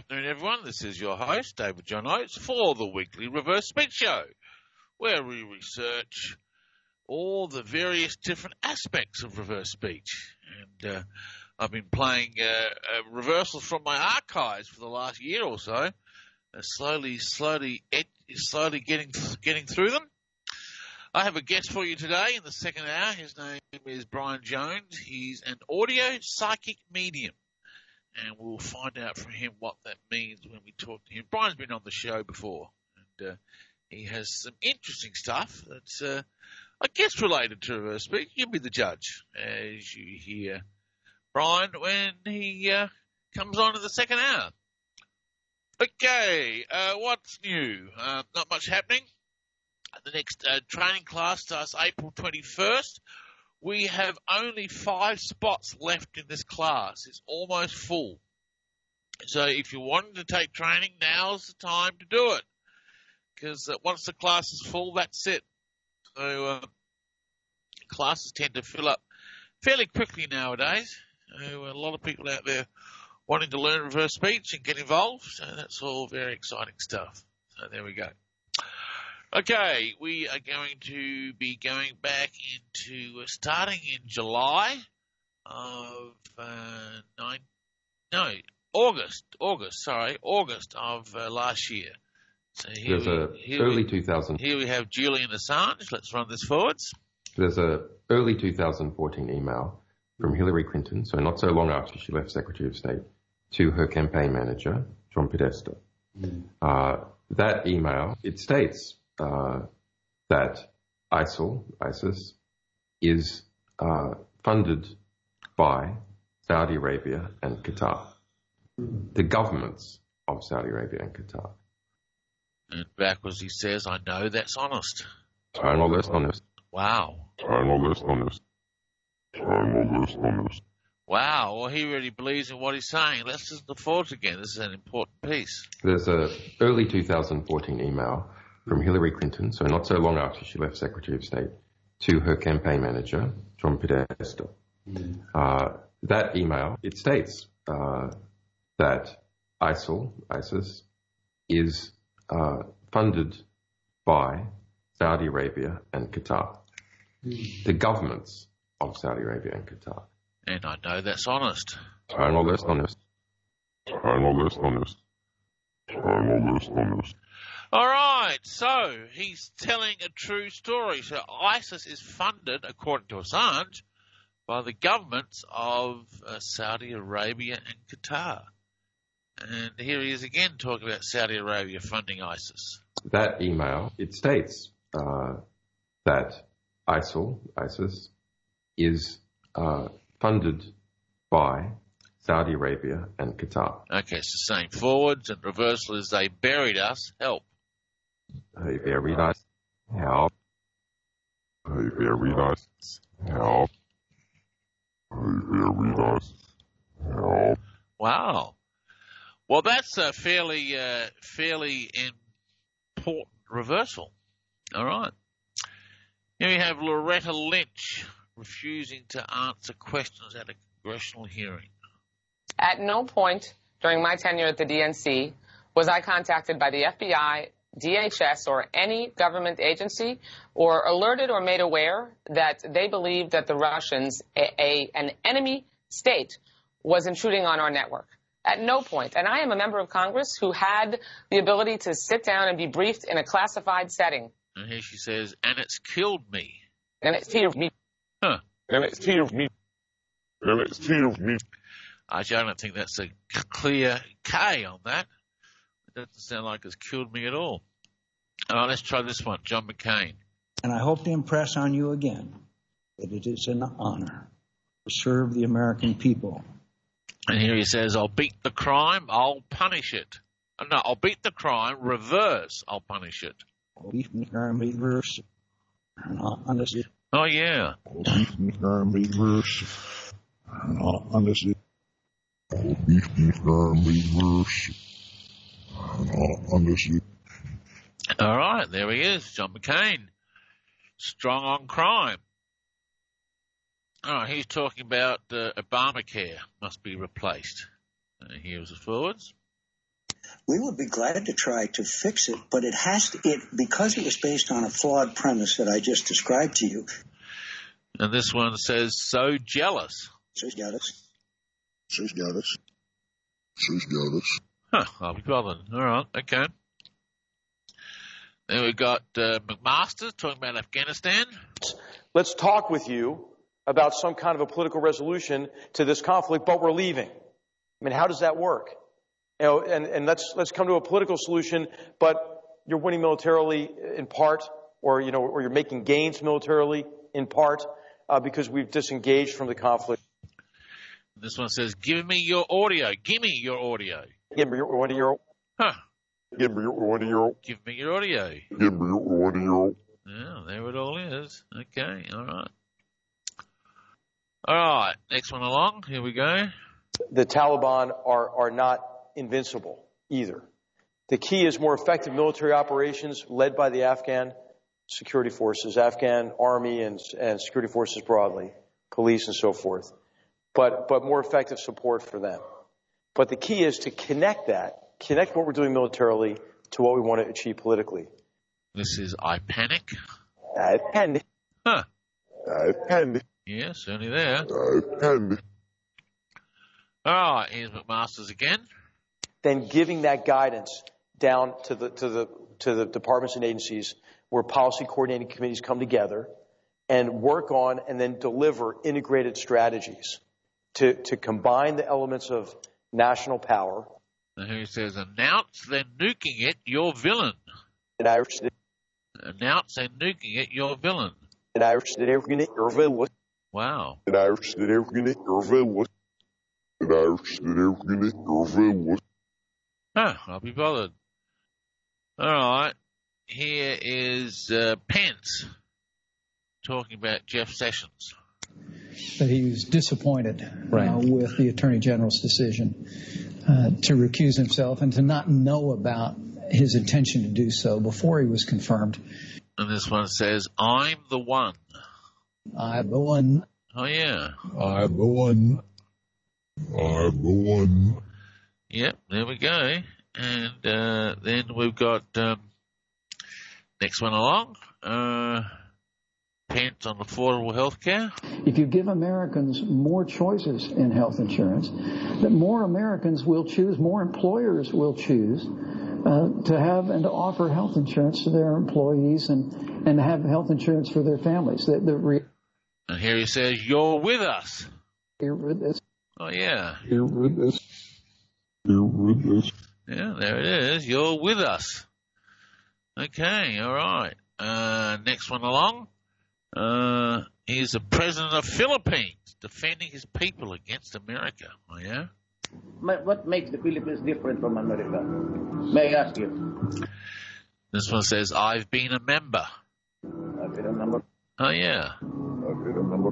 afternoon, everyone. This is your host, David John Oates, for the weekly Reverse Speech Show, where we research all the various different aspects of reverse speech. And I've been playing reversals from my archives for the last year or so, slowly getting through them. I have a guest for you today in the second hour. His name is Brian Jones. He's an audio psychic medium, and we'll find out from him what that means when we talk to him. Brian's been on the show before, and he has some interesting stuff that's, I guess, related to reverse speech. You'll be the judge as you hear Brian when he comes on in the second hour. Okay, what's new? Not much happening. The next training class starts April 21st. We have only 5 spots left in this class. It's almost full. So if you're wanting to take training, now's the time to do it. Because once the class is full, that's it. So classes tend to fill up fairly quickly nowadays. So a lot of people out there wanting to learn reverse speech and get involved. So that's all very exciting stuff. So there we go. Okay, we are going to be going back into starting in July of August of last year. So early 2000. Here we have Julian Assange. Let's run this forwards. There's a early 2014 email from Hillary Clinton, so not so long after she left Secretary of State, to her campaign manager, John Podesta. That email, it states that ISIS is funded by Saudi Arabia and Qatar, the governments of Saudi Arabia and Qatar. And backwards he says, I know that's honest. I know that's honest. Wow. I know that's honest. I know that's honest. Wow, well, he really believes in what he's saying. Let's listen to forwards again. This is an important piece. There's a early 2014 email from Hillary Clinton, so not so long after she left Secretary of State, to her campaign manager, John Podesta. That email, it states that ISIS is funded by Saudi Arabia and Qatar, the governments of Saudi Arabia and Qatar. And I know that's honest. I know that's honest. I know that's honest. I know that's honest. All right, so he's telling a true story. So ISIS is funded, according to Assange, by the governments of Saudi Arabia and Qatar. And here he is again talking about Saudi Arabia funding ISIS. That email, it states that ISIS is funded by Saudi Arabia and Qatar. Okay, it's the same forwards and reversal is they buried us. Help. They buried us. Help. They buried us. Help. They buried us. Help. Wow. Well, that's a fairly important reversal. All right. Here we have Loretta Lynch refusing to answer questions at a congressional hearing. At no point during my tenure at the DNC was I contacted by the FBI, DHS, or any government agency, or alerted or made aware that they believed that the Russians, an enemy state, was intruding on our network. At no point. And I am a member of Congress who had the ability to sit down and be briefed in a classified setting. And here she says, and it's killed me. And it's killed me. Huh. And it's killed me. And it's killed me. Actually, I don't think that's a clear K on that. It doesn't sound like it's killed me at all. All right, let's try this one. John McCain. And I hope to impress on you again that it is an honor to serve the American people. And here he says, I'll beat the crime, I'll punish it. No, I'll beat the crime, reverse, I'll punish it. Reverse. Oh, yeah. All right, there he is, John McCain. Strong on crime. All right, he's talking about Obamacare must be replaced. Here's the forwards. We would be glad to try to fix it, but because it was based on a flawed premise that I just described to you. And this one says, so jealous. So jealous. Huh, I'll be bothered. All right, okay. Then we've got McMaster talking about Afghanistan. Let's talk with you about some kind of a political resolution to this conflict, but we're leaving. I mean, how does that work? You know, and let's come to a political solution, but you're winning militarily in part, or you're making gains militarily in part, because we've disengaged from the conflict. This one says, give me your audio. Give me your audio. Give me your audio. Huh. Give me your audio. Give me your audio. Give me your audio. Yeah, there it all is. Okay, all right. All right, next one along. Here we go. The Taliban are not invincible either. The key is more effective military operations led by the Afghan security forces, Afghan army and security forces broadly, police and so forth, but more effective support for them. But the key is to connect what we're doing militarily to what we want to achieve politically. This is I Panic. I Panic. Huh. I Panic. Yeah, certainly there. I Panic. All right, here's McMaster's again. Then giving that guidance down to the departments and agencies where policy coordinating committees come together and work on and then deliver integrated strategies to combine the elements of national power. And here he says, announce they're nuking it, you're villain. In Irish, announce they're nuking it, you're villain. In Irish, you're villain. Wow. In Irish, you're villain. In Irish, you're villain. Huh, I'll be bothered. All right. Here is Pence talking about Jeff Sessions. That he was disappointed with the Attorney General's decision to recuse himself and to not know about his intention to do so before he was confirmed. And this one says, I'm the one. I'm the one. Oh, yeah. I'm the one. I'm the one. Yep, there we go. And then we've got next one along. Pence on affordable health care. If you give Americans more choices in health insurance, that more Americans will choose, more employers will choose to have and to offer health insurance to their employees and have health insurance for their families. And here he says, you're with us. You're with us. Oh, yeah. You're with us. You're with us. Yeah, there it is. You're with us. Okay, all right. Next one along. He's the president of Philippines defending his people against America. Oh, yeah? What makes the Philippines different from America? May I ask you? This one says, I've been a member. I've been a member. Oh, yeah. I've been a member.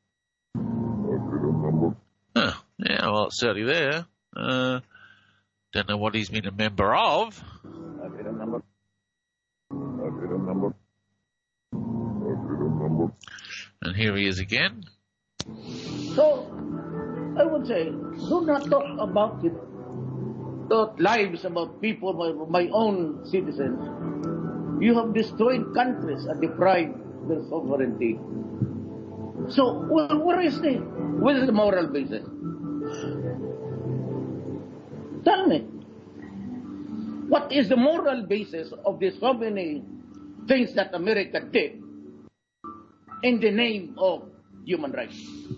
Huh. Yeah, well, it's certainly there. Don't know what he's been a member of. I've been a member. I've been a member. And here he is again. So, I would say, do not talk about it. About lives, about people, my own citizens. You have destroyed countries and deprived their sovereignty. So, where is the moral basis? Tell me. What is the moral basis of the so many things that America did in the name of human rights?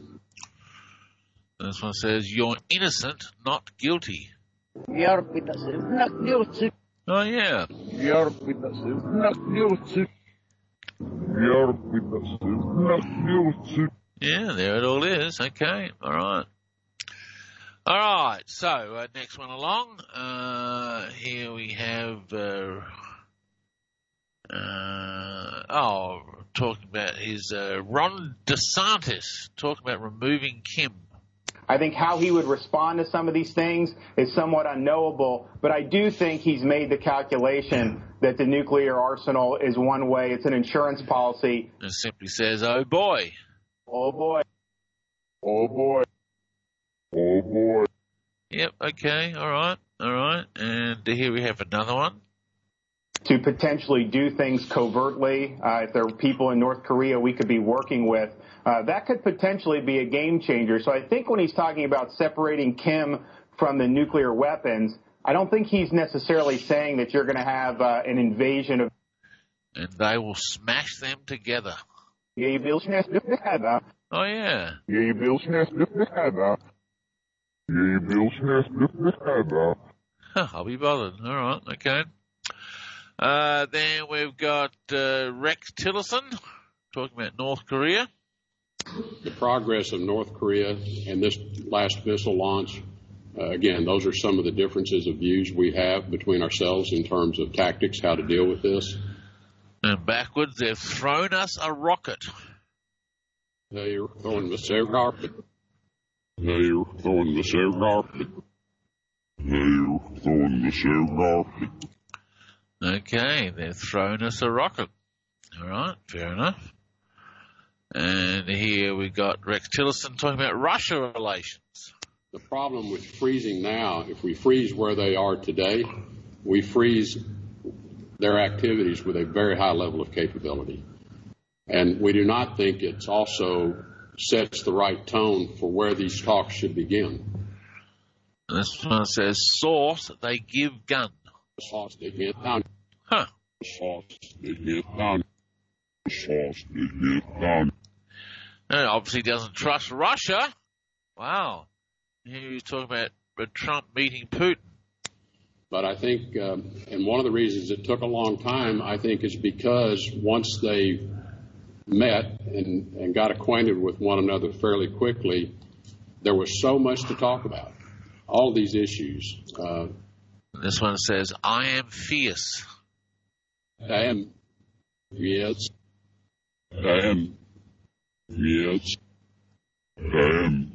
This one says, you're innocent, not guilty. You're innocent, not guilty. Oh, yeah. You're innocent, not guilty. You're innocent, not guilty. Yeah, there it all is. Okay, all right. All right, so next one along. Here we have, talking about his Ron DeSantis, talking about removing Kim. I think how he would respond to some of these things is somewhat unknowable, but I do think he's made the calculation that the nuclear arsenal is one way. It's an insurance policy. It simply says, oh boy. Oh boy. Oh boy. Oh boy. Yep, okay, all right. All right. And here we have another one. To potentially do things covertly, if there are people in North Korea we could be working with, that could potentially be a game changer. So I think when he's talking about separating Kim from the nuclear weapons, I don't think he's necessarily saying that you're going to have an invasion of... And they will smash them together. Oh, yeah. I'll be bothered. All right, okay. Then we've got Rex Tillerson talking about North Korea. The progress of North Korea and this last missile launch, again, those are some of the differences of views we have between ourselves in terms of tactics, how to deal with this. And backwards, they've thrown us a rocket. They're throwing us a rocket. They're throwing us a rocket. They're throwing us a rocket. Okay, they've thrown us a rocket. All right, fair enough. And here we got Rex Tillerson talking about Russia relations. The problem with freezing now, if we freeze where they are today, we freeze their activities with a very high level of capability. And we do not think it also sets the right tone for where these talks should begin. And this one says, source, they give gun. Sauce, they get down. Huh. Sauce, they get down. Sauce, they get down. And obviously doesn't trust Russia. Wow. Here he's talking about Trump meeting Putin. But I think, and one of the reasons it took a long time, I think, is because once they met and got acquainted with one another fairly quickly, there was so much to talk about. All these issues. This one says, I am fierce. I am fierce. I am fierce. I am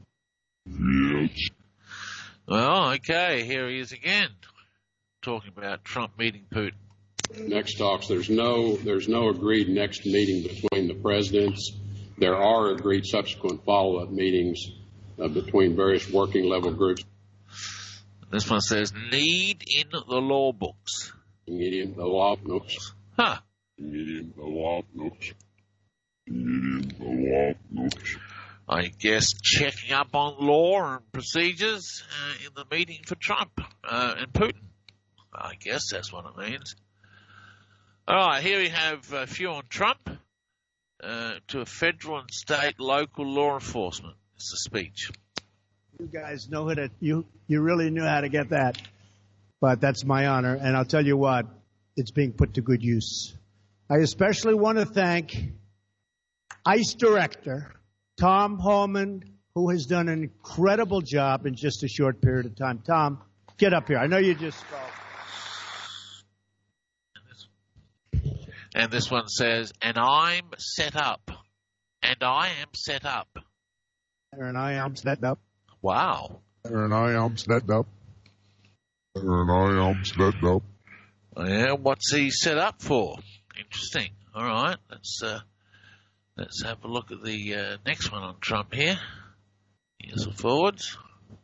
fierce. Well, okay, here he is again, talking about Trump meeting Putin. Next talks, there's no agreed next meeting between the presidents. There are agreed subsequent follow-up meetings between various working level groups. This one says, need in the law books. Need in the law books. Huh. Need in the law books. Need in the law books. I guess checking up on law and procedures in the meeting for Trump and Putin. I guess that's what it means. All right, here we have a few on Trump to a federal and state local law enforcement. It's a speech. You guys know how to, you really knew how to get that. But that's my honor. And I'll tell you what, it's being put to good use. I especially want to thank ICE Director Tom Homan, who has done an incredible job in just a short period of time. Tom, get up here. I know you just spoke. And this one says, and I'm set up. And I am set up. And I am set up. Wow. And I am set up. And I am set up. Yeah, what's he set up for? Interesting. All right, let's have a look at the next one on Trump here. Here's the forwards.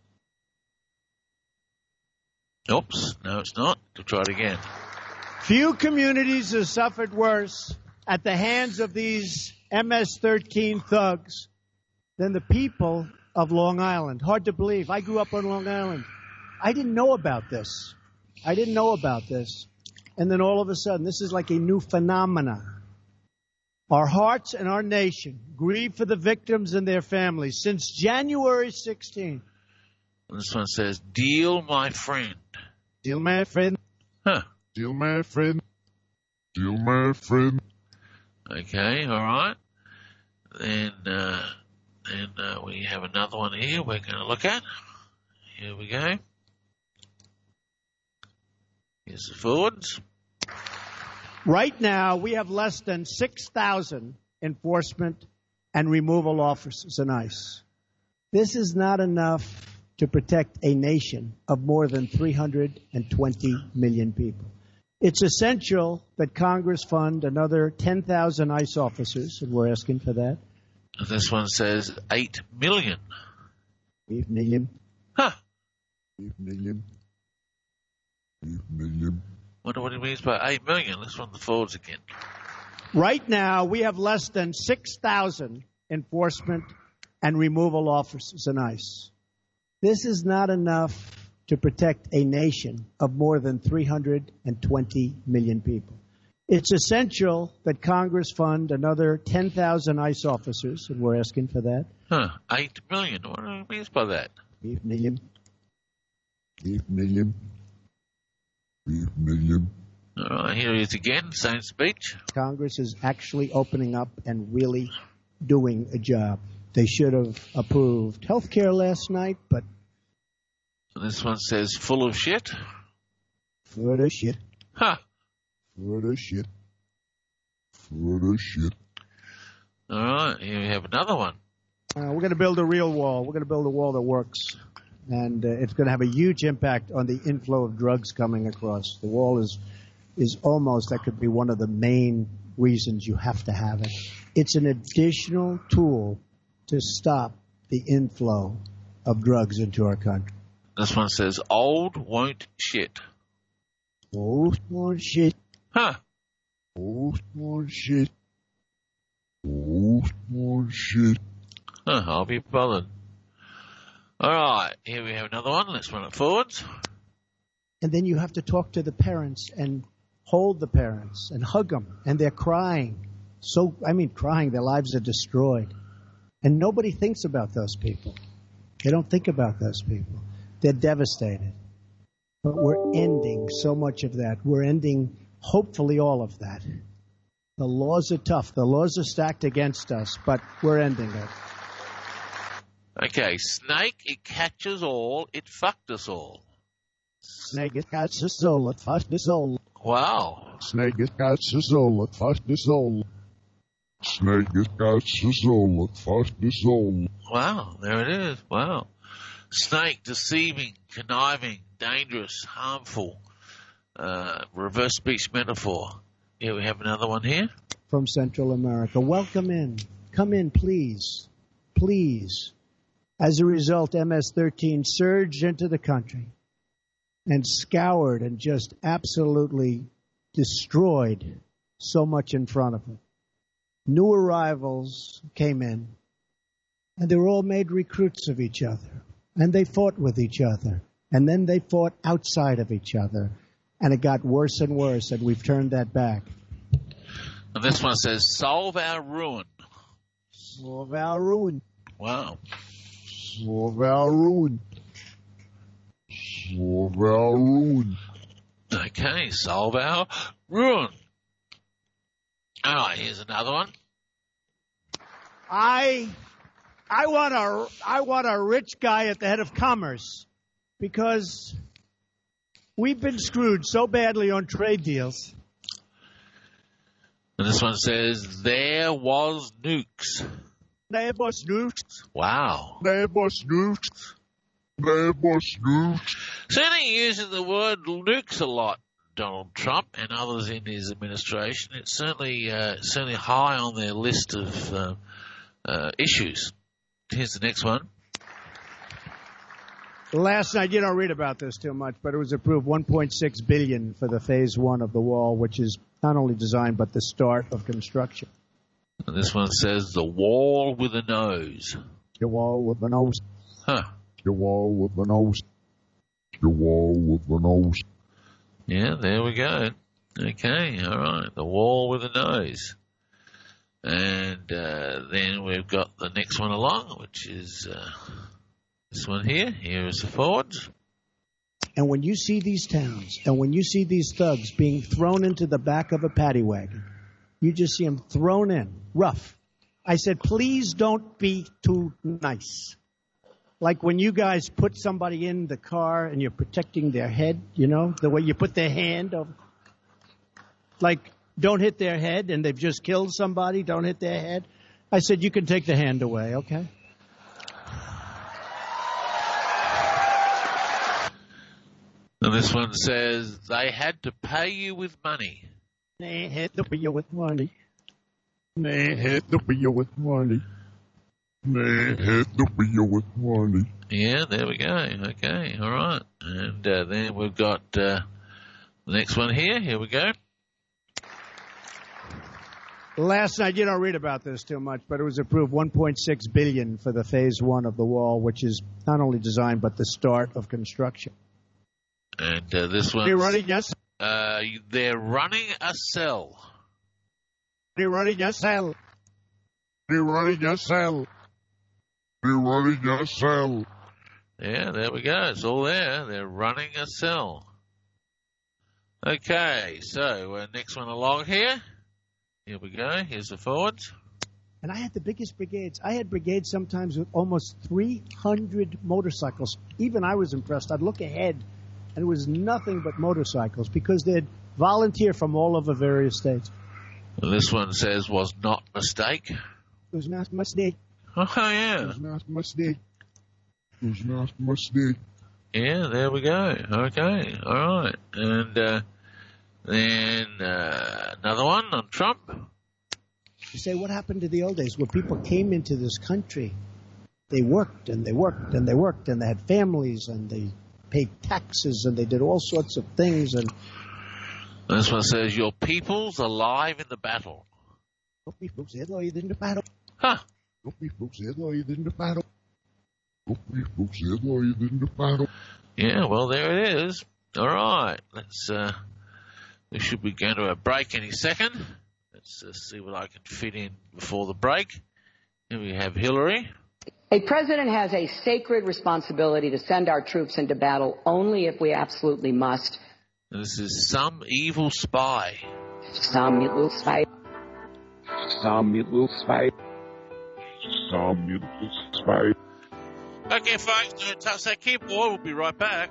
Oops, no, it's not. We'll try it again. Few communities have suffered worse at the hands of these MS-13 thugs than the people of Long Island. Hard to believe. I grew up on Long Island. I didn't know about this. And then all of a sudden, this is like a new phenomena. Our hearts and our nation grieve for the victims and their families since January 16th. This one says, deal, my friend. Deal, my friend. Huh. Deal, my friend. Deal, my friend. Okay, all right. Then we have another one here we're going to look at. Here we go. Here's the forwards. Right now, we have less than 6,000 enforcement and removal officers in ICE. This is not enough to protect a nation of more than 320 million people. It's essential that Congress fund another 10,000 ICE officers, and we're asking for that. This one says 8 million. 8 million. Huh. 8 million. 8 million. Wonder what he means by 8 million. Let's run the forwards again. Right now, we have less than 6,000 enforcement and removal officers in ICE. This is not enough to protect a nation of more than 320 million people. It's essential that Congress fund another 10,000 ICE officers, and we're asking for that. 8 million. What do he means by that? 8 million. 8 million. 8 million. All right, here he is again, same speech. Congress is actually opening up and really doing a job. They should have approved health care last night, but... And this one says, full of shit. Full of shit. Full of shit. Full of shit. All right, here we have another one. We're going to build a real wall. We're going to build a wall that works. And it's going to have a huge impact on the inflow of drugs coming across. The wall is almost, that could be one of the main reasons you have to have it. It's an additional tool to stop the inflow of drugs into our country. This one says, old won't shit. Old won't shit. Old won't shit. Old won't shit. I'll be bothered. All right, here we have another one. Let's run it forwards. And then you have to talk to the parents and hold the parents and hug them. And they're crying. Crying. Their lives are destroyed. And nobody thinks about those people. They don't think about those people. They're devastated. But we're ending so much of that. We're ending, hopefully, all of that. The laws are tough. The laws are stacked against us, but we're ending it. Okay, snake, it catches all, it fucked us all. Snake, it catches us all, it fucked us all. Wow. Snake, it catches us all, it fucked us all. Snake, it catches us all, it fucked us all. Wow, there it is. Wow. Snake, deceiving, conniving, dangerous, harmful, reverse speech metaphor. Here we have another one here. From Central America. Welcome in. Come in, please. Please. As a result, MS-13 surged into the country and scoured and just absolutely destroyed so much in front of it. New arrivals came in, and they were all made recruits of each other. And they fought with each other. And then they fought outside of each other. And it got worse and worse, and we've turned that back. And this one says, solve our ruin. Solve our ruin. Wow. Solve our ruin. Solve our ruin. Okay, solve our ruin. All right, here's another one. I want a rich guy at the head of commerce because we've been screwed so badly on trade deals. And this one says, there was nukes. There was nukes. Wow. There was nukes. There was nukes. Certainly using the word nukes a lot, Donald Trump and others in his administration. It's certainly high on their list of issues. Here's the next one. Last night, you don't read about this too much, but it was approved $1.6 billion for the phase one of the wall, which is not only design but the start of construction. And this one says the wall with a nose. The wall with a nose. The wall with a nose. The wall with a nose. Yeah, there we go. Okay, all right. The wall with a nose. And then we've got the next one along, which is this one here. Here is the forwards. And when you see these towns, and when you see these thugs being thrown into the back of a paddy wagon, you just see them thrown in, rough. I said, please don't be too nice. Like when you guys put somebody in the car and you're protecting their head, you know, the way you put their hand over. Like, don't hit their head, and they've just killed somebody, don't hit their head. I said, you can take the hand away, okay? And this one says, they had to pay you with money. They had to pay you with money. They had to pay you with money. They had to pay you with money. Yeah, there we go. Okay, all right. And then we've got The next one here we go. Last night, you don't read about this too much, but it was approved $1.6 billion for the phase 1 of the wall, which is not only design but the start of construction. And this one. They're running, yes. They're running a cell. They're running a cell. They're running a cell. They're running a cell. Yeah, there we go. It's all there. They're running a cell. Okay, so next one along here. Here we go. Here's the forwards. And I had the biggest brigades. I had brigades sometimes with almost 300 motorcycles. Even I was impressed. I'd look ahead, and it was nothing but motorcycles because they'd volunteer from all over various states. And this one says, was not mistake. It was not mistake. Oh, yeah. It was not mistake. It was not mistake. Yeah, there we go. Okay, all right. And then another one on Trump. You say, what happened to the old days where people came into this country? They worked and they worked and they worked and they had families and they paid taxes and they did all sorts of things. And this one says, your people's alive in the battle. Your people's alive in the battle. Huh. Your people's alive in the battle. Your people's alive in the battle. Yeah, well, there it is. All right. Let's, we should be going to a break any second. Let's see what I can fit in before the break. Here we have Hillary. A president has a sacred responsibility to send our troops into battle only if we absolutely must. This is Some Evil Spy. Some evil spy. Some evil spy. Some evil spy. Okay, folks, don't touch that keyboard. We'll be right back.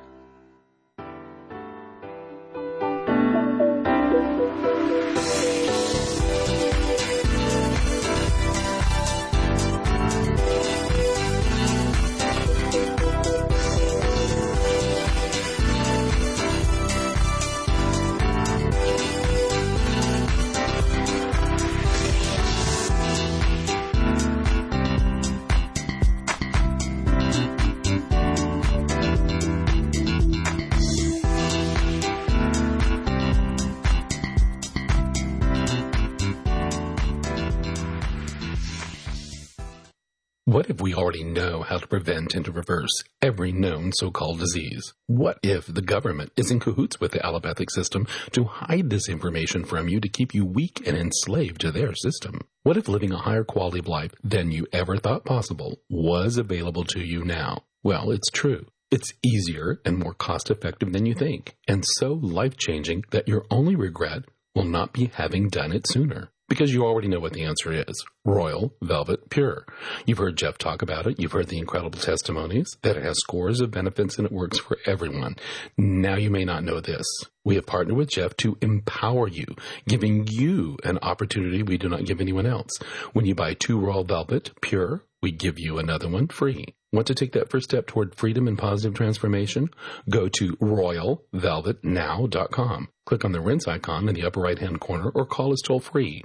What if we already know how to prevent and to reverse every known so-called disease? What if the government is in cahoots with the allopathic system to hide this information from you to keep you weak and enslaved to their system? What if living a higher quality of life than you ever thought possible was available to you now? Well, it's true. It's easier and more cost-effective than you think, and so life-changing that your only regret will not be having done it sooner. Because you already know what the answer is. Royal Velvet Pure. You've heard Jeff talk about it. You've heard the incredible testimonies that it has scores of benefits and it works for everyone. Now you may not know this. We have partnered with Jeff to empower you, giving you an opportunity we do not give anyone else. When you buy 2 Royal Velvet Pure, we give you another one free. Want to take that first step toward freedom and positive transformation? Go to royalvelvetnow.com. Click on the rinse icon in the upper right-hand corner or call us toll-free,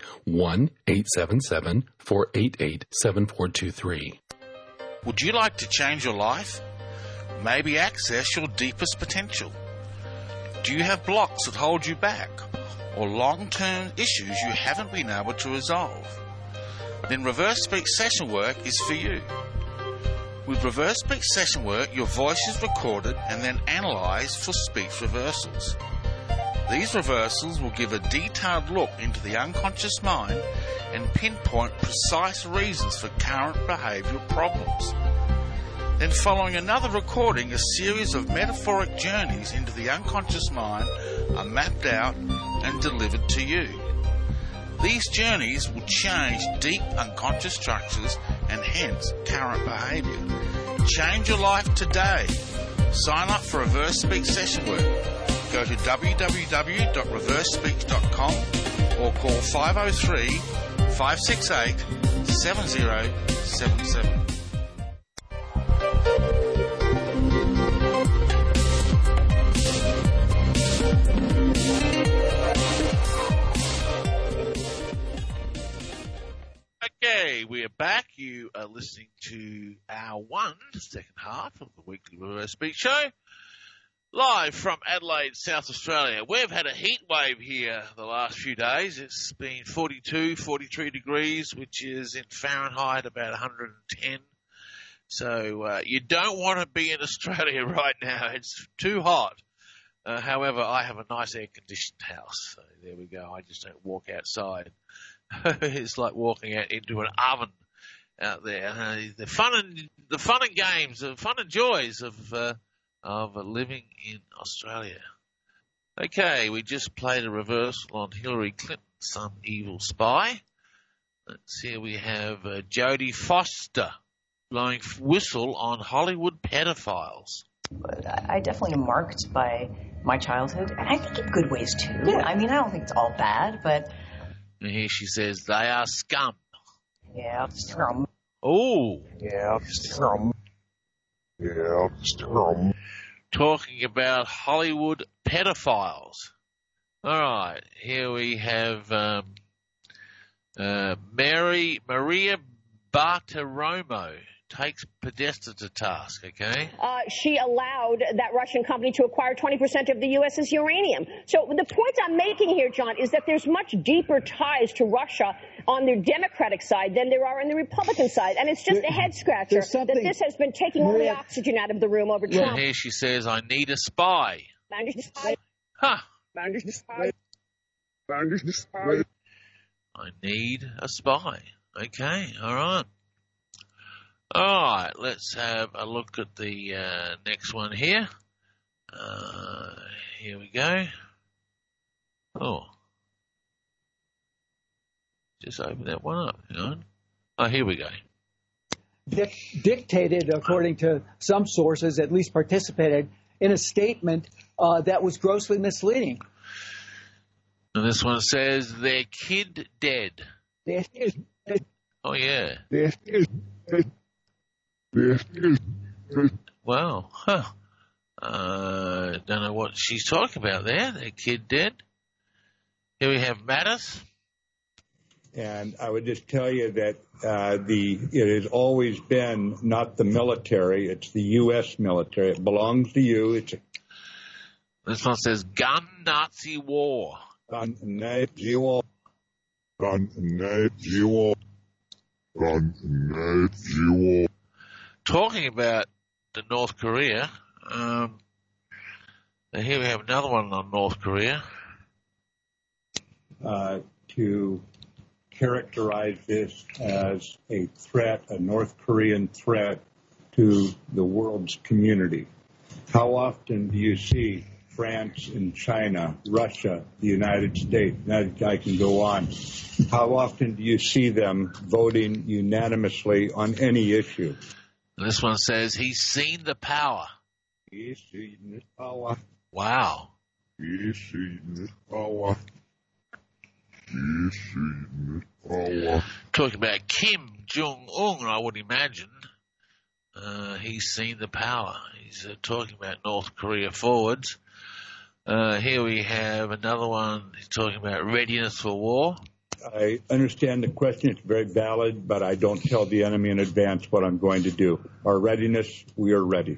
1-877-488-7423. Would you like to change your life? Maybe access your deepest potential? Do you have blocks that hold you back or long-term issues you haven't been able to resolve? Then Reverse Speech Session Work is for you. With Reverse Speech Session Work, your voice is recorded and then analysed for speech reversals. These reversals will give a detailed look into the unconscious mind and pinpoint precise reasons for current behavioural problems. Then following another recording, a series of metaphoric journeys into the unconscious mind are mapped out and delivered to you. These journeys will change deep unconscious structures and hence current behaviour. Change your life today. Sign up for Reverse Speech Session Work. Go to www.reversespeech.com or call 503-568-7077. Okay, we are back. You are listening to our second half of the weekly Reverse Speech Show. Live from Adelaide, South Australia. We've had a heat wave here the last few days. It's been 42, 43 degrees, which is in Fahrenheit about 110. So you don't want to be in Australia right now. It's too hot. However, I have a nice air-conditioned house. So there we go. I just don't walk outside. It's like walking out into an oven out there. The fun and games, the fun and joys of living in Australia. Okay, we just played a reversal on Hillary Clinton, some evil spy. Let's see, we have Jodie Foster blowing whistle on Hollywood pedophiles. I definitely am marked by my childhood, and I think in good ways too. Yeah. I mean, I don't think it's all bad, but... And here she says, they are scum. Yeah, scum. Oh. Yeah, scum. Yeah, scum. Talking about Hollywood pedophiles. All right, here we have Maria Bartiromo takes Podesta to task, okay? She allowed that Russian company to acquire 20% of the U.S.'s uranium. So the point I'm making here, John, is that there's much deeper ties to Russia on the Democratic side than there are on the Republican side. And it's just a head-scratcher that this has been taking all the oxygen out of the room over Trump. And here she says, I need a spy. Huh. I need a spy. Okay, all right. All right, let's have a look at the next one here. Here we go. Oh. Just open that one up. Hang on. Oh, here we go. Dictated, according to some sources, at least participated in a statement that was grossly misleading. And this one says, their kid dead. Oh, yeah. Wow. Huh. Don't know what she's talking about there. Their kid dead. Here we have Mattis. And I would just tell you that it has always been not the military, it's the U.S. military. It belongs to you. This one says gun Nazi war. Gun Nazi war. Gun Nazi war. Gun Nazi war. Talking about the North Korea, here we have another one on North Korea. To characterize this as a threat, a North Korean threat to the world's community. How often do you see France and China, Russia, the United States, I can go on. How often do you see them voting unanimously on any issue? This one says he's seen the power. He's seen the power. Wow. He's seen the power. He's seen the power. Talking about Kim Jong-un, I would imagine. He's seen the power. He's talking about North Korea forwards. Here we have another one. He's talking about readiness for war. I understand the question. It's very valid, but I don't tell the enemy in advance what I'm going to do. Our readiness, we are ready.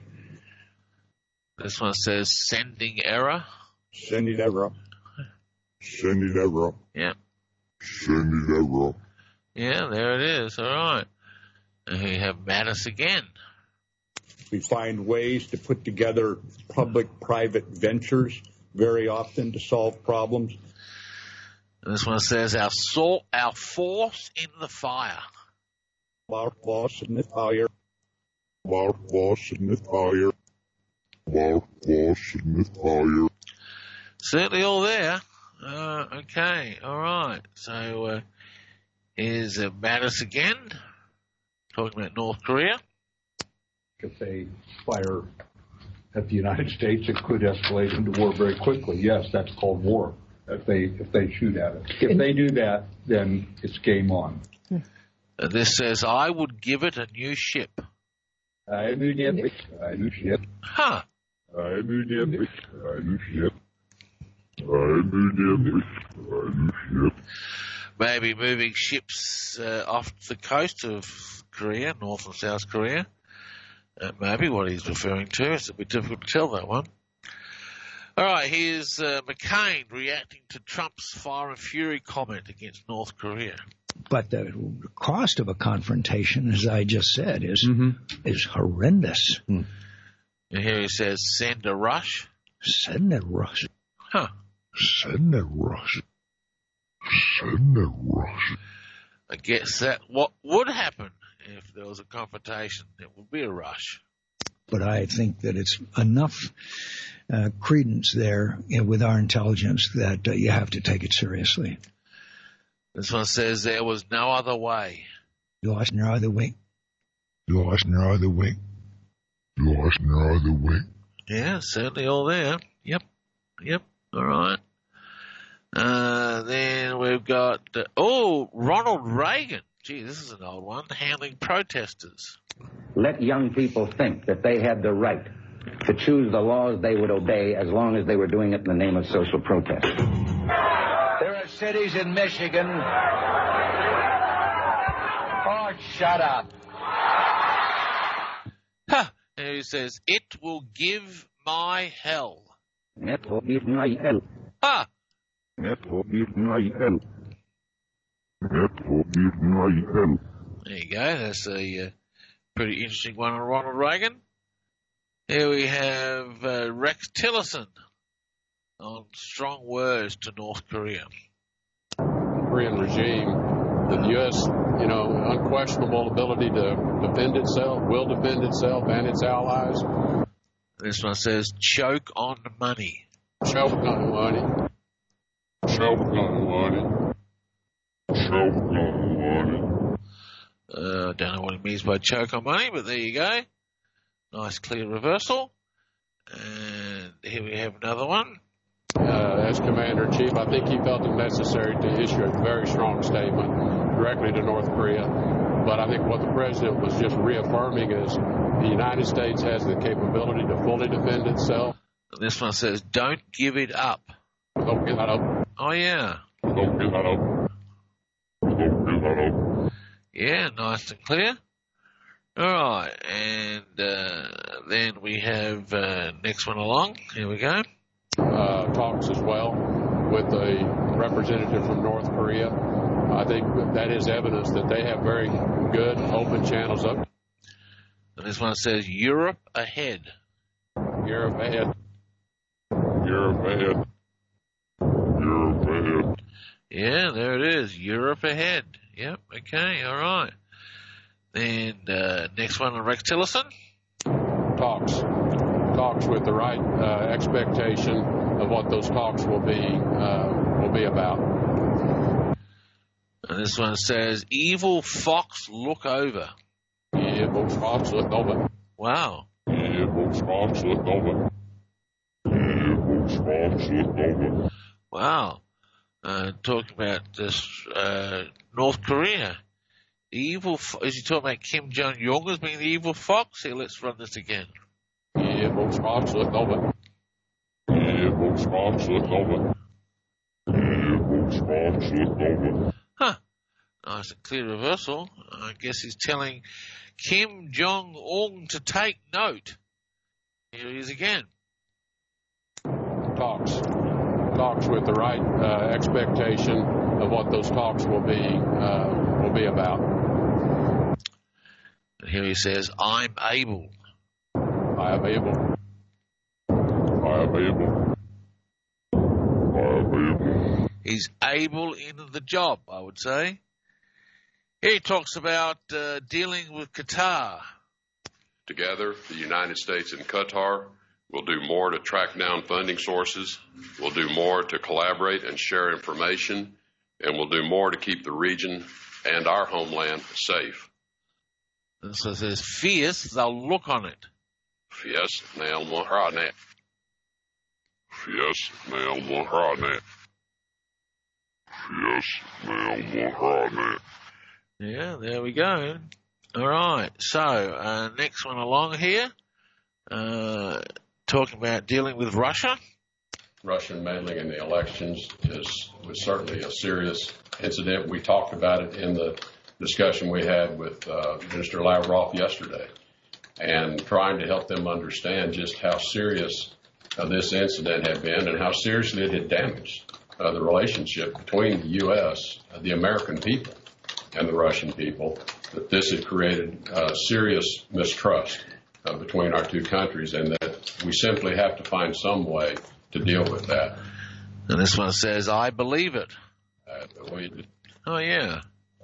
This one says sending error. Sending error. Sending error. Yeah. Sending error. Yeah, there it is. All right. And here we have Mattis again. We find ways to put together public-private ventures very often to solve problems. And this one says, our force in the fire. Our force in the fire. Our force in the fire. Our force in the fire. Certainly all there. Okay, all right. So here's Mattis again, talking about North Korea. If they fire at the United States, it could escalate into war very quickly. Yes, that's called war. If they shoot at it. If they do that, then it's game on. This says, I would give it a new ship. A new ship. Huh. A new ship. A new ship. Maybe moving ships off the coast of Korea, North and South Korea. Maybe what he's referring to. It's a bit difficult to tell that one. All right, here's McCain reacting to Trump's fire and fury comment against North Korea. But the cost of a confrontation, as I just said, is horrendous. And here he says, send a rush. Send a rush. Huh. Send a rush. Send a rush. I guess that what would happen if there was a confrontation. It would be a rush. But I think that it's enough credence there with our intelligence that you have to take it seriously. This one says there was no other way. Lost no other way. Lost no other way. Lost no other way. Yeah, certainly all there. Yep. All right. Then we've got, Ronald Reagan. Gee, this is an old one. Handling protesters. Let young people think that they had the right to choose the laws they would obey as long as they were doing it in the name of social protest. There are cities in Michigan. Oh, shut up. Huh. And he says, it will give my hell. It will give my hell. Ah. It will give my hell. It will give my hell. There you go. That's a pretty interesting one on Ronald Reagan. Here we have Rex Tillerson on strong words to North Korea. Korean regime, the U.S., unquestionable ability to defend itself, will defend itself and its allies. This one says, choke on money. Choke on money. Choke on money. Choke on money. Don't know what he means by choke on money, but there you go. Nice clear reversal. And here we have another one. As Commander-in-Chief, I think he felt it necessary to issue a very strong statement directly to North Korea. But I think what the President was just reaffirming is the United States has the capability to fully defend itself. And this one says, don't give it up. Don't give that up. Oh, yeah. Don't give that up. Don't give that up. Yeah, nice and clear. All right, and then we have next one along. Here we go. Talks as well with a representative from North Korea. I think that is evidence that they have very good open channels up. And this one says, Europe ahead. Europe ahead. Europe ahead. Europe ahead. Yeah, there it is. Europe ahead. Yep, okay, all right. And next one on Rex Tillerson. Talks with the right expectation of what those talks will be about. And this one says, evil fox look over. Evil fox look over. Wow. Evil fox look over. Evil fox look over. Wow. Talking about this North Korea. Evil, is he talking about Kim Jong-un as being the evil fox? Here, let's run this again. Evil fox look over. Evil fox look over. Evil fox look over. Huh. Nice and clear reversal. I guess he's telling Kim Jong-un to take note. Here he is again. Talks with the right expectation of what those talks will be about. And here he says, I'm able. I am able. I am able. I am able. He's able in the job, I would say. Here he talks about dealing with Qatar. Together, the United States and Qatar will do more to track down funding sources. We'll do more to collaborate and share information. And we'll do more to keep the region and our homeland safe. And so it says, fierce, they'll look on it. Fierce, they'll look on it. Fierce, they'll look on it. Fierce, they'll look on it. Yeah, there we go. All right. So, next one along here. Talking about dealing with Russia. Russian meddling in the elections was certainly a serious incident. We talked about it in the discussion we had with Minister Lavrov yesterday, and trying to help them understand just how serious this incident had been and how seriously it had damaged the relationship between the U.S., the American people, and the Russian people, that this had created serious mistrust between our two countries, and that we simply have to find some way to deal with that. And this one says, I believe it. Oh, yeah.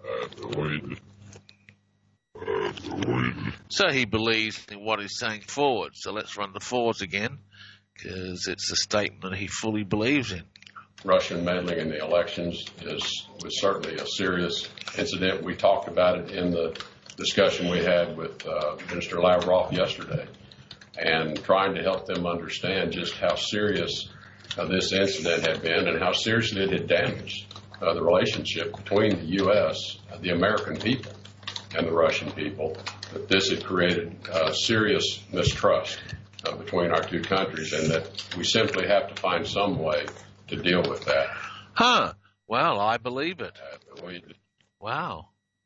So he believes in what he's saying forward. So let's run the forwards again, because it's a statement he fully believes in. Russian meddling in the elections was certainly a serious incident. We talked about it in the discussion we had with Minister Lavrov yesterday, and trying to help them understand just how serious this incident had been and how seriously it had damaged the relationship between the U.S., the American people, and the Russian people, that this had created serious mistrust between our two countries, and that we simply have to find some way to deal with that. Huh. Well, I believe it. Wow.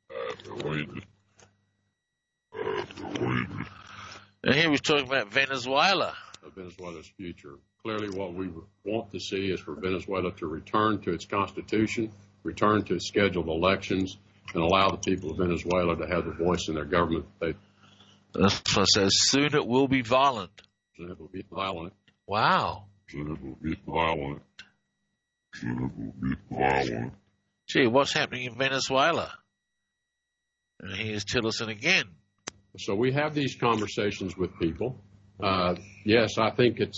And here he's talking about Venezuela. Venezuela's future. Clearly what we want to see is for Venezuela to return to its constitution, return to its scheduled elections, and allow the people of Venezuela to have the voice in their government. This one says, soon it will be violent. Soon it will be violent. Wow. Soon it will be violent. Soon it will be violent. Gee, what's happening in Venezuela? And here's Tillerson again. So we have these conversations with people. Yes, I think it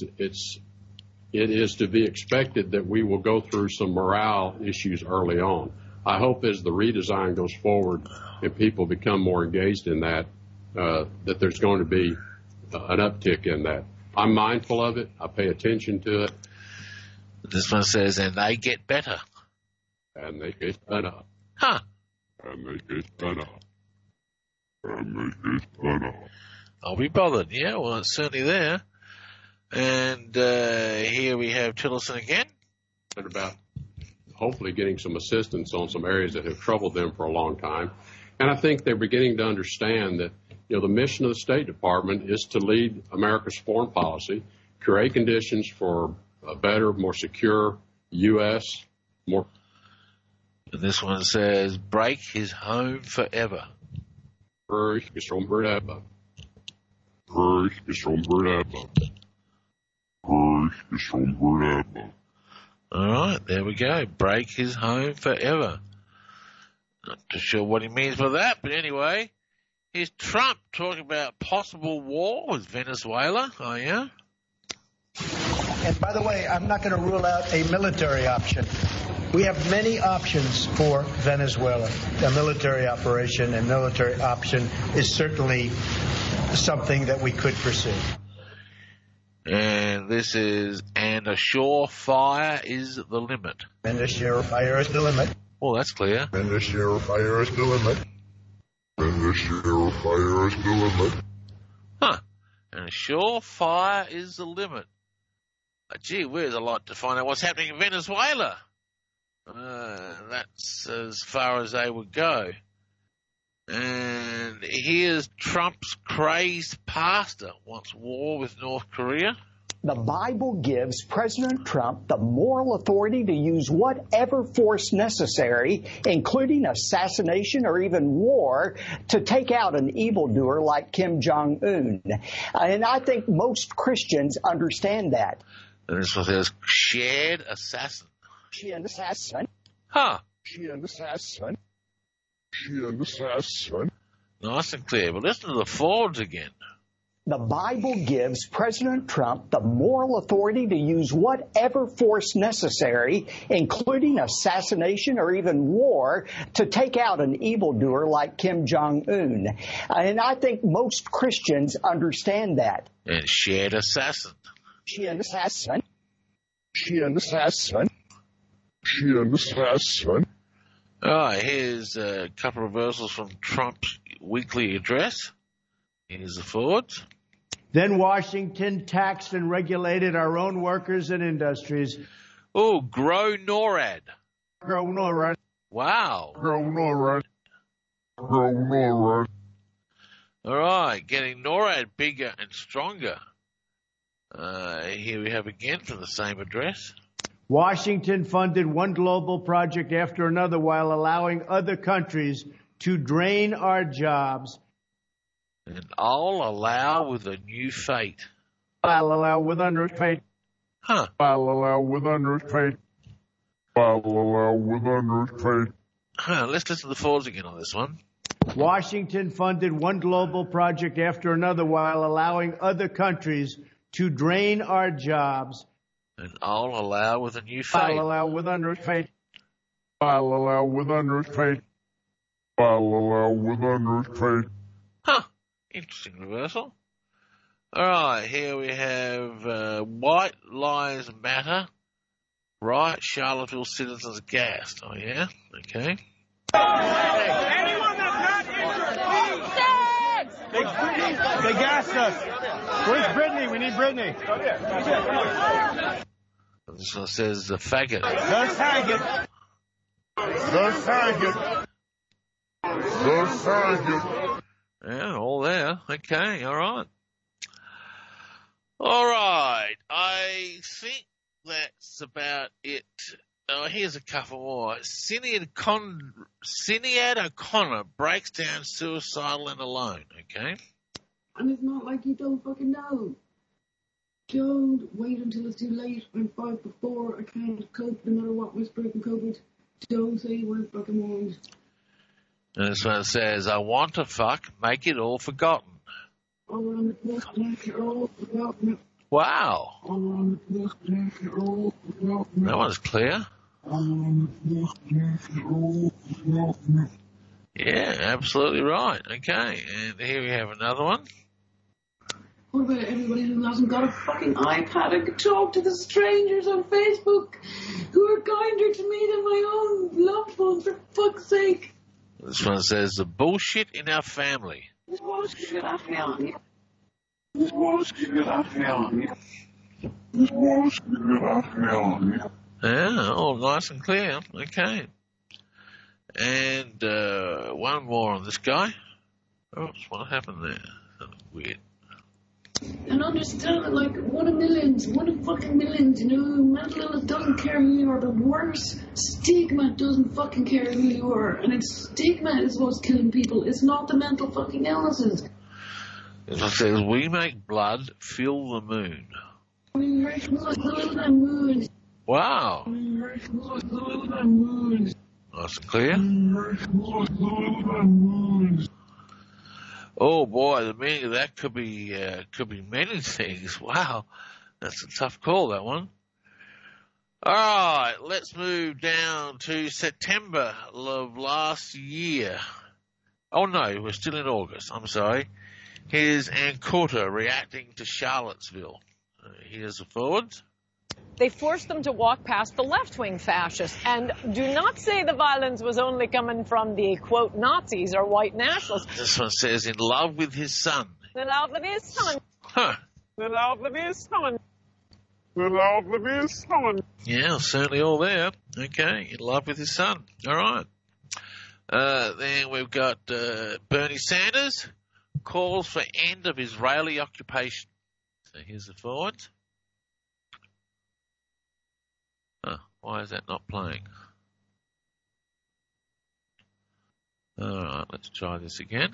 is to be expected that we will go through some morale issues early on. I hope as the redesign goes forward and people become more engaged in that, that there's going to be an uptick in that. I'm mindful of it. I pay attention to it. This one says, and they get better. And they get better. Huh. And they get better. And they get better. I'll be bothered. Yeah, well, it's certainly there. And here we have Tillerson again. About hopefully getting some assistance on some areas that have troubled them for a long time. And I think they're beginning to understand that, the mission of the State Department is to lead America's foreign policy, create conditions for a better, more secure U.S., more. And this one says, break his home forever. Break his home forever. Break his home forever. Break his home forever. All right, there we go. Break his home forever. Not too sure what he means by that, but anyway, here's Trump talking about possible war with Venezuela. Oh, yeah? And by the way, I'm not going to rule out a military option. We have many options for Venezuela. A military operation and military option is certainly something that we could pursue. And this is, and a surefire is the limit. And a surefire is the limit. Oh, that's clear. And a surefire is the limit. And a surefire is the limit. Huh. And a surefire is the limit. Gee whiz, I'd like to find out what's happening in Venezuela. That's as far as they would go. And here's Trump's crazed pastor wants war with North Korea. The Bible gives President Trump the moral authority to use whatever force necessary, including assassination or even war, to take out an evildoer like Kim Jong-un. And I think most Christians understand that. And this one says, shared assassin. Shared assassin. Huh. Shared assassin. Shared assassin. Nice and clear. But listen to the forwards again. The Bible gives President Trump the moral authority to use whatever force necessary, including assassination or even war, to take out an evildoer like Kim Jong-un. And I think most Christians understand that. And shared assassin. Shared assassin. Shared assassin. Shared assassin. All right, here's a couple of reversals from Trump's weekly address. Here's the forwards. Then Washington taxed and regulated our own workers and industries. Oh, grow NORAD. Grow NORAD. Wow. Grow NORAD. Grow NORAD. All right, getting NORAD bigger and stronger. Here we have again from the same address. Washington funded one global project after another while allowing other countries to drain our jobs. And I'll allow with a new fate. I'll allow with underpaid. Huh. I'll allow with underpaid. I'll allow with underpaid. Let's listen to the Fords again on this one. Washington funded one global project after another while allowing other countries to drain our jobs. And I'll allow with a new fate. I'll allow with underpaid. I'll allow with underpaid. I'll allow with underpaid. Huh. Interesting reversal. All right, here we have White Lives Matter. Right, Charlottesville citizens gassed. Oh, yeah? Okay. Anyone that's not interested, They gassed us. Where's Brittany? We need Brittany. This one says the faggot. The faggot. The faggot. The faggot. Yeah, all there. Okay, all right. All right, I think that's about it. Oh, here's a couple more. Sinead O'Connor breaks down suicidal and alone, okay? And it's not like you don't fucking know. Don't wait until it's too late. I'm 5 before. I can't cope no matter what my broken COVID. Don't say you weren't fucking warned. And this one says, I want to fuck, make it all forgotten. Wow. That one's clear. Yeah, absolutely right. Okay, and here we have another one. What about everybody who hasn't got a fucking iPad and can talk to the strangers on Facebook who are kinder to me than my own loved ones, for fuck's sake? This one says, the bullshit in our family. Yeah, all nice and clear. Okay. And one more on this guy. Oops, what happened there? That was weird. And understand it, like, one in fucking millions, you know, mental illness doesn't care who you are, but worse, stigma doesn't fucking care who you are, and it's stigma is what's killing people, it's not the mental fucking illnesses. It says, we make blood fill the moon. Wow. Nice and clear. Oh boy, the meaning of that could be many things. Wow, that's a tough call, that one. All right, let's move down to September of last year. Oh no, we're still in August. I'm sorry. Here's Ancoota reacting to Charlottesville. Here's the forwards. They forced them to walk past the left-wing fascists. And do not say the violence was only coming from the, quote, Nazis or white nationalists. This one says, in love with his son. In love with his son. Huh. In love with his son. In love with his son. Yeah, certainly all there. Okay, in love with his son. All right. Then we've got Bernie Sanders calls for end of Israeli occupation. So here's the forwards. Why is that not playing? All right, let's try this again.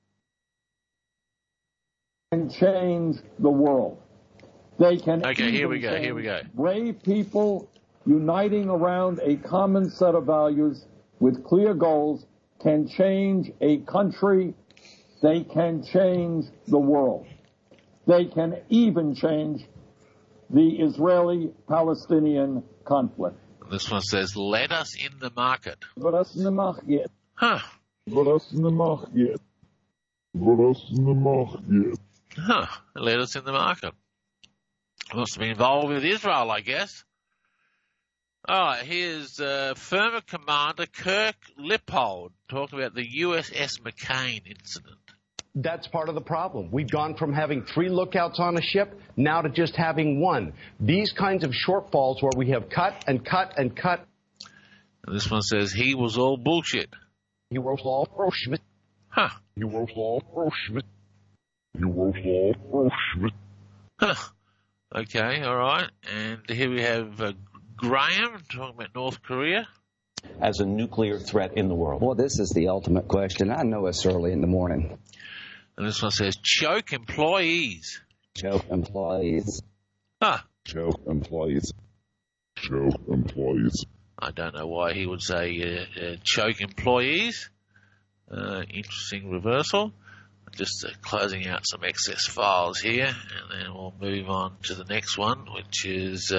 Can change the world. They can. Okay, here we go. Here we go. Brave people uniting around a common set of values with clear goals can change a country. They can change the world. They can even change the Israeli-Palestinian conflict. This one says, let us in the market. Let us in the market. Huh. Let us in the market. Let us in the market. Huh. Let us in the market. Must be involved with Israel, I guess. All right, here's former Commander Kirk Lippold talking about the USS McCain incident. That's part of the problem. We've gone from having 3 lookouts on a ship now to just having 1. These kinds of shortfalls where we have cut and cut and cut. And this one says he was all bullshit. He was all bullshit. Huh. He was all bullshit. He was all bullshit. Huh. Okay, all right. And here we have Graham talking about North Korea. As a nuclear threat in the world. Well, this is the ultimate question. I know it's early in the morning. And this one says, choke employees. Choke employees. Huh. Choke employees. Choke employees. I don't know why he would say choke employees. Interesting reversal. Just closing out some excess files here, and then we'll move on to the next one, which is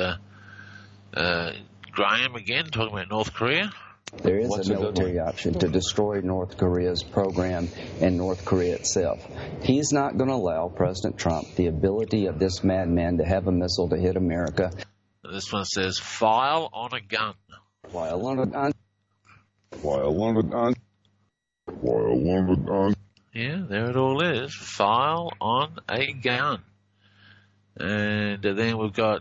Graham again, talking about North Korea. There is a military option to destroy North Korea's program and North Korea itself. He's not going to allow President Trump the ability of this madman to have a missile to hit America. This one says, file on a gun. File on a gun. File on a gun. File on a gun. Yeah, there it all is. File on a gun. And then we've got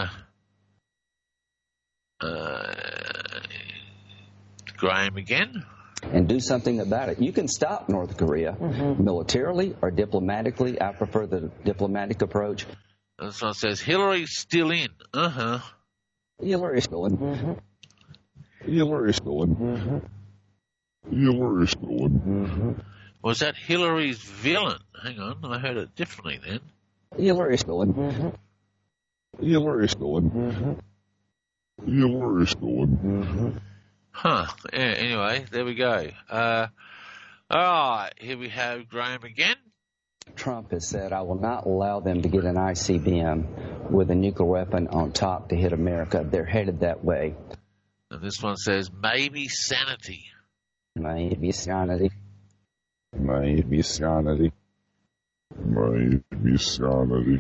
Graham again. And do something about it. You can stop North Korea militarily or diplomatically. I prefer the diplomatic approach. This one says, Hillary's still in. Hillary's still in. Hillary's still in. Hillary's still in. Was that Hillary's villain? Hang on, I heard it differently then. Hillary's still in. Hillary's still in. Hillary's still in. Huh. Yeah, anyway, there we go. All right, here we have Graham again. Trump has said, I will not allow them to get an ICBM with a nuclear weapon on top to hit America. They're headed that way. And this one says, maybe sanity. Maybe sanity. Maybe sanity. Maybe sanity.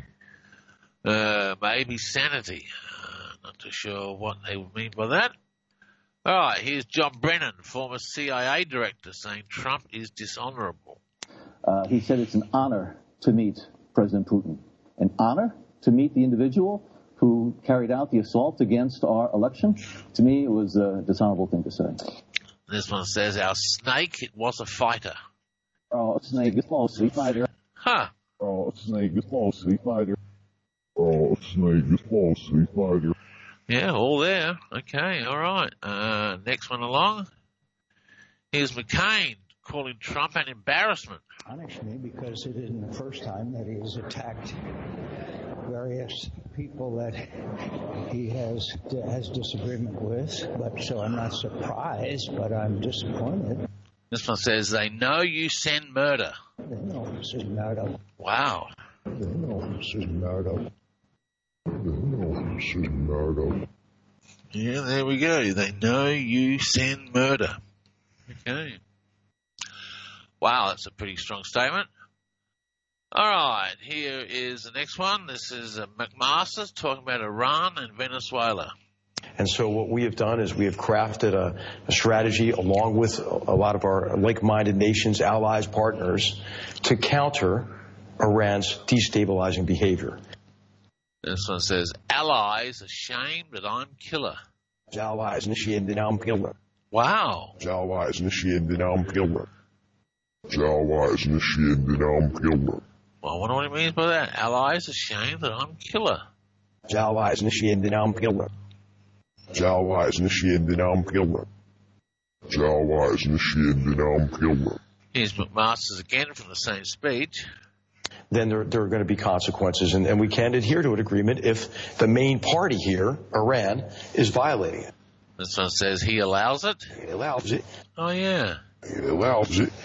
Maybe sanity. Not too sure what they would mean by that. All right, here's John Brennan, former CIA director, saying Trump is dishonorable. He said it's an honor to meet President Putin. An honor to meet the individual who carried out the assault against our election. To me, it was a dishonorable thing to say. This one says, our snake, it was a fighter. Oh, snake is mostly fighter. Huh. Oh, snake is mostly fighter. Oh, snake is mostly fighter. Yeah, all there. Okay, all right. Next one along. Here's McCain calling Trump an embarrassment. Punish me because it isn't the first time that he's attacked various people that he has disagreement with. But so I'm not surprised, but I'm disappointed. This one says, they know you send murder. They know this is murder. Wow. They know this is murder. They know this is murder. Yeah, there we go. They know you send murder. Okay. Wow, that's a pretty strong statement. All right, here is the next one. This is McMaster talking about Iran and Venezuela. And so what we have done is we have crafted a strategy along with a lot of our like-minded nations, allies, partners, to counter Iran's destabilizing behavior. This one says, allies ashamed that I'm killer. Allies ashamed that I'm killer. Wow. Allies ashamed that I'm killer. Allies ashamed that I'm killer. Well, I wonder what it means by that. Allies ashamed that I'm killer. Allies ashamed that I'm killer. Allies ashamed that I'm killer. Allies ashamed that I'm killer. Here's McMaster's again from the same speech. Then there are going to be consequences, and we can't adhere to an agreement if the main party here, Iran, is violating it. This one says he allows it? He allows it. Oh, yeah. He allows it.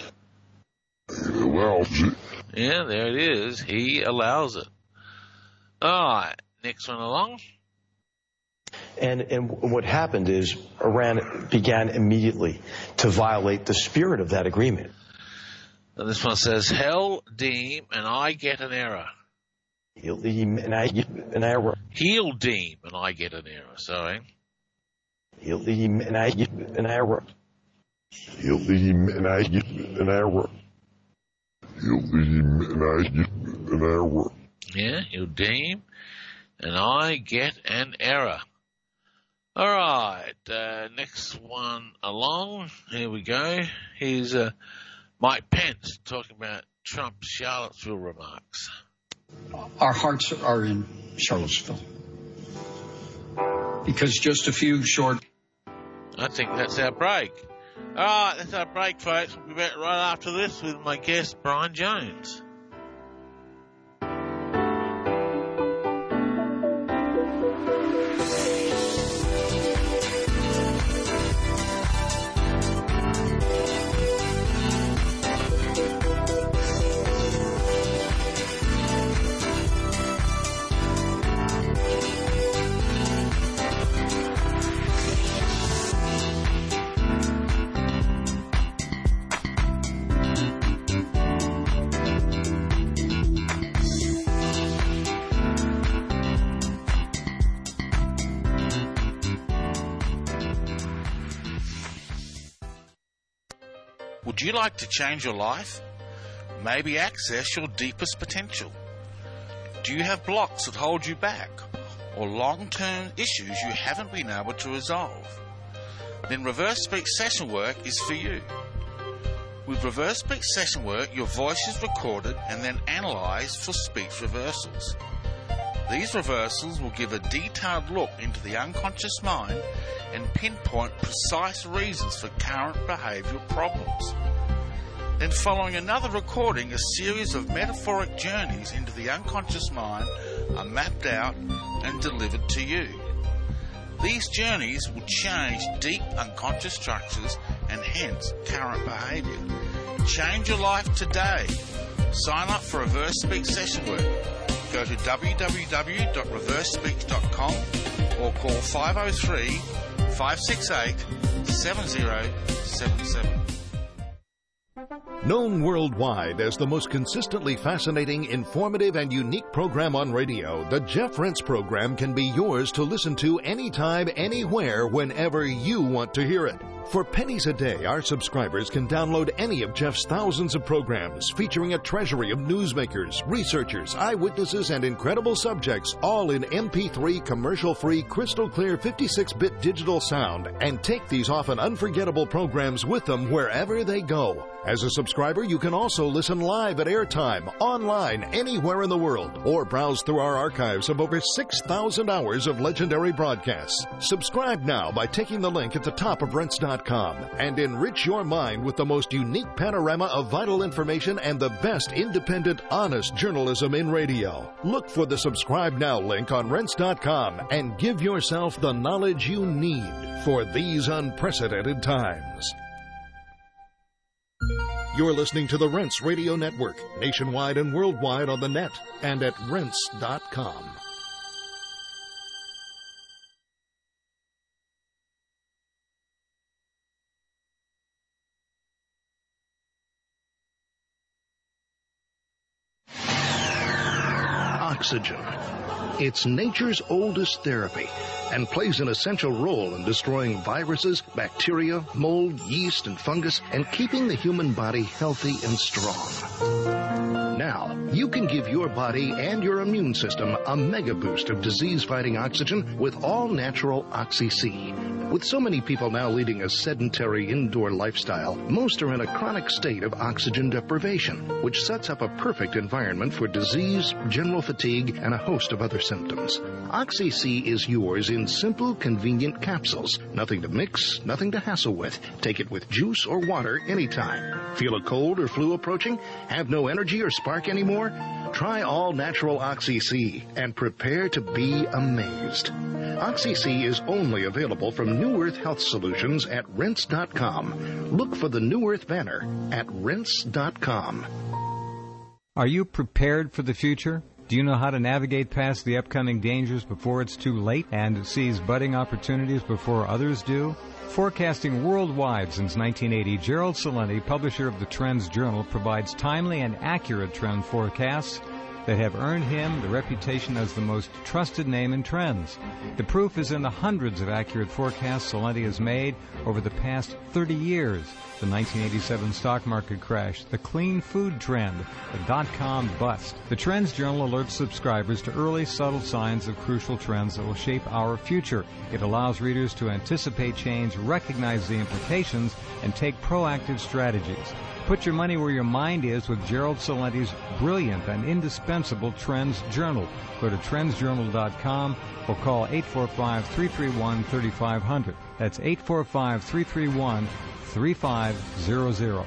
He allows it. Yeah, there it is. He allows it. All right, next one along. And what happened is Iran began immediately to violate the spirit of that agreement. And this one says, hell deem and I get an error. He'll deem and I get an error. He'll deem and I get an error, sorry. He'll deem and I get an error. He'll deem and I get an error. He'll deem and I get an error. Yeah, he'll deem and I get an error. All right, next one along. Here we go. Here's Mike Pence talking about Trump's Charlottesville remarks. Our hearts are in Charlottesville. Because just a few short... I think that's our break. All right, that's our break, folks. We'll be back right after this with my guest, Brian Jones. Would you like to change your life? Maybe access your deepest potential? Do you have blocks that hold you back, or long-term issues you haven't been able to resolve? Then Reverse Speech Session Work is for you. With Reverse Speech Session Work, your voice is recorded and then analysed for speech reversals. These reversals will give a detailed look into the unconscious mind and pinpoint precise reasons for current behavioural problems. Then following another recording, a series of metaphoric journeys into the unconscious mind are mapped out and delivered to you. These journeys will change deep unconscious structures and hence current behaviour. Change your life today. Sign up for Reverse Speech Session Work. Go to www.reversespeech.com or call 503-568-7077. Known worldwide as the most consistently fascinating, informative, and unique program on radio, the Jeff Rense Program can be yours to listen to anytime, anywhere, whenever you want to hear it. For pennies a day, our subscribers can download any of Jeff's thousands of programs featuring a treasury of newsmakers, researchers, eyewitnesses, and incredible subjects, all in MP3 commercial-free, crystal-clear 56-bit digital sound, and take these often unforgettable programs with them wherever they go. As a subscriber, you can also listen live at airtime, online, anywhere in the world, or browse through our archives of over 6,000 hours of legendary broadcasts. Subscribe now by taking the link at the top of Rense.com and enrich your mind with the most unique panorama of vital information and the best independent, honest journalism in radio. Look for the Subscribe Now link on Rense.com and give yourself the knowledge you need for these unprecedented times. You're listening to the Rense Radio Network, nationwide and worldwide on the net and at Rense.com. Oxygen. It's nature's oldest therapy and plays an essential role in destroying viruses, bacteria, mold, yeast, and fungus, and keeping the human body healthy and strong. Now, you can give your body and your immune system a mega boost of disease-fighting oxygen with all-natural Oxy-C. With so many people now leading a sedentary indoor lifestyle, most are in a chronic state of oxygen deprivation, which sets up a perfect environment for disease, general fatigue, and a host of other symptoms. Oxy-C is yours in simple, convenient capsules. Nothing to mix, nothing to hassle with. Take it with juice or water anytime. Feel a cold or flu approaching? Have no energy or spark anymore? Try all-natural Oxy-C and prepare to be amazed. Oxy-C is only available from New Earth Health Solutions at Rense.com. Look for the New Earth banner at Rense.com. Are you prepared for the future? Do you know how to navigate past the upcoming dangers before it's too late and seize budding opportunities before others do? Forecasting worldwide since 1980, Gerald Celente, publisher of the Trends Journal, provides timely and accurate trend forecasts that have earned him the reputation as the most trusted name in trends. The proof is in the hundreds of accurate forecasts Celente has made over the past 30 years. The 1987 stock market crash, the clean food trend, the dot-com bust. The Trends Journal alerts subscribers to early, subtle signs of crucial trends that will shape our future. It allows readers to anticipate change, recognize the implications, and take proactive strategies. Put your money where your mind is with Gerald Celente's brilliant and indispensable indispensable Trends Journal. Go to trendsjournal.com or call 845-331-3500. That's 845-331-3500.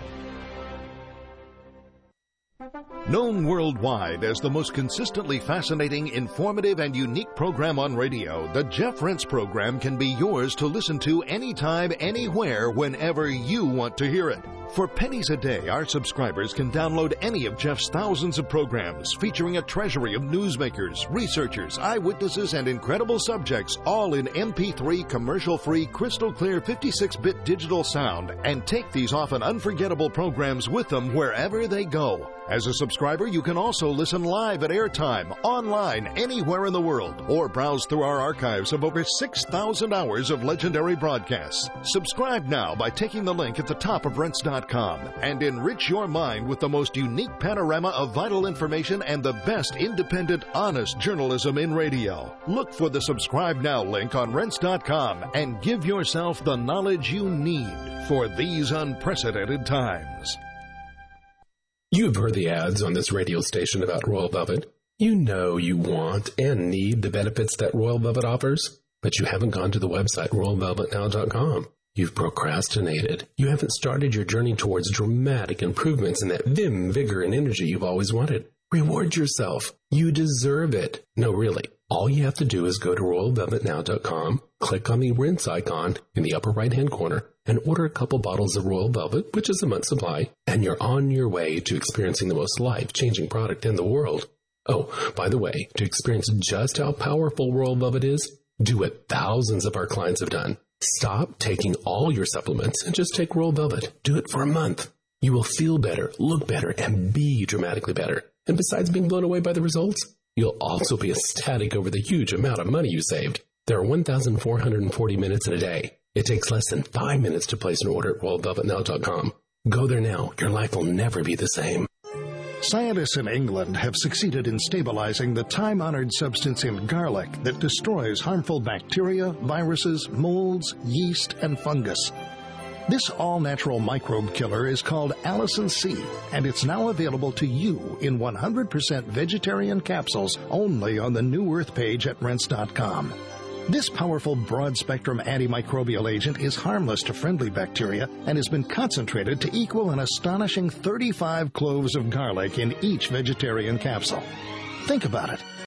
Known worldwide as the most consistently fascinating, informative, and unique program on radio, the Jeff Rense Program can be yours to listen to anytime, anywhere, whenever you want to hear it. For pennies a day, our subscribers can download any of Jeff's thousands of programs featuring a treasury of newsmakers, researchers, eyewitnesses, and incredible subjects, all in MP3 commercial-free, crystal-clear 56-bit digital sound, and take these often unforgettable programs with them wherever they go. As a subscriber, you can also listen live at airtime, online, anywhere in the world, or browse through our archives of over 6,000 hours of legendary broadcasts. Subscribe now by taking the link at the top of Rense.com and enrich your mind with the most unique panorama of vital information and the best independent, honest journalism in radio. Look for the Subscribe Now link on Rense.com and give yourself the knowledge you need for these unprecedented times. You've heard the ads on this radio station about Royal Velvet. You know you want and need the benefits that Royal Velvet offers, but you haven't gone to the website RoyalVelvetNow.com. You've procrastinated. You haven't started your journey towards dramatic improvements in that vim, vigor, and energy you've always wanted. Reward yourself. You deserve it. No, really. All you have to do is go to RoyalVelvetNow.com, click on the rinse icon in the upper right-hand corner, and order a couple bottles of Royal Velvet, which is a month's supply, and you're on your way to experiencing the most life-changing product in the world. Oh, by the way, to experience just how powerful Royal Velvet is, do what thousands of our clients have done. Stop taking all your supplements and just take Royal Velvet. Do it for a month. You will feel better, look better, and be dramatically better. And besides being blown away by the results, you'll also be ecstatic over the huge amount of money you saved. There are 1,440 minutes in a day. It takes less than 5 minutes to place an order at RoyalVelvetNow.com. Go there now. Your life will never be the same. Scientists in England have succeeded in stabilizing the time-honored substance in garlic that destroys harmful bacteria, viruses, molds, yeast, and fungus. This all-natural microbe killer is called Allicin C, and it's now available to you in 100% vegetarian capsules only on the New Earth page at Rense.com. This powerful broad-spectrum antimicrobial agent is harmless to friendly bacteria and has been concentrated to equal an astonishing 35 cloves of garlic in each vegetarian capsule. Think about it.